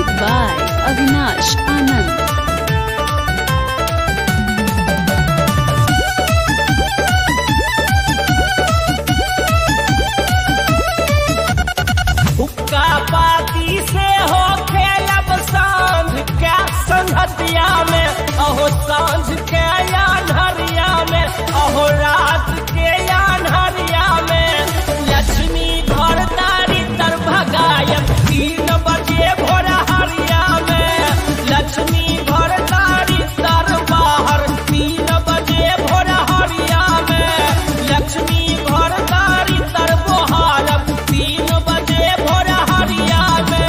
by Avinash Anand. हुक्का पाती से हो खेलब सांझ के संगतिया में, अहो सांझ के अन्हरिया में, अहो रात के अन्हरिया में। लक्ष्मी घर तारी तर भगायब 3 बजे भोर हरिया में। लक्ष्मी घर तारी तर बाहर 3 बजे भोर हरिया में। लक्ष्मी घर तारी तर बोहारब 3 बजे भोर हरिया में।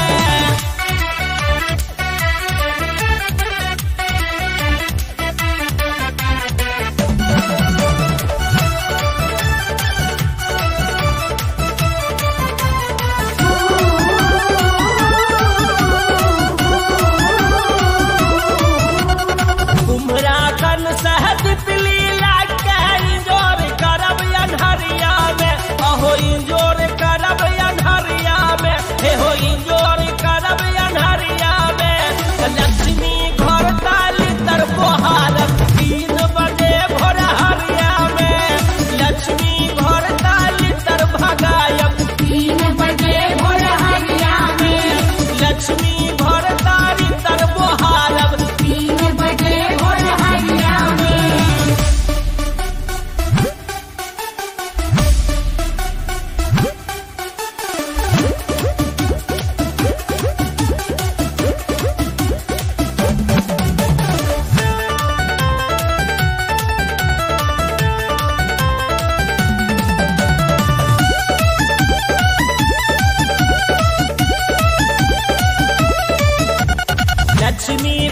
कुम्हराखन शहद पीला के इंजोर करब अन्हरिया में, अहो इंजोर करब अन्हरिया में, हे हो इंजोर करब अन्हरिया में। लक्ष्मी घर ताली तर बोहारब 3 बजे भोर हरिया में। लक्ष्मी घर ताली तर भगायब 3 बजे भोर हरिया में। लक्ष्मी घर ताली तर बोहारब 3 बजे भोर हरिया में। लक्ष्मी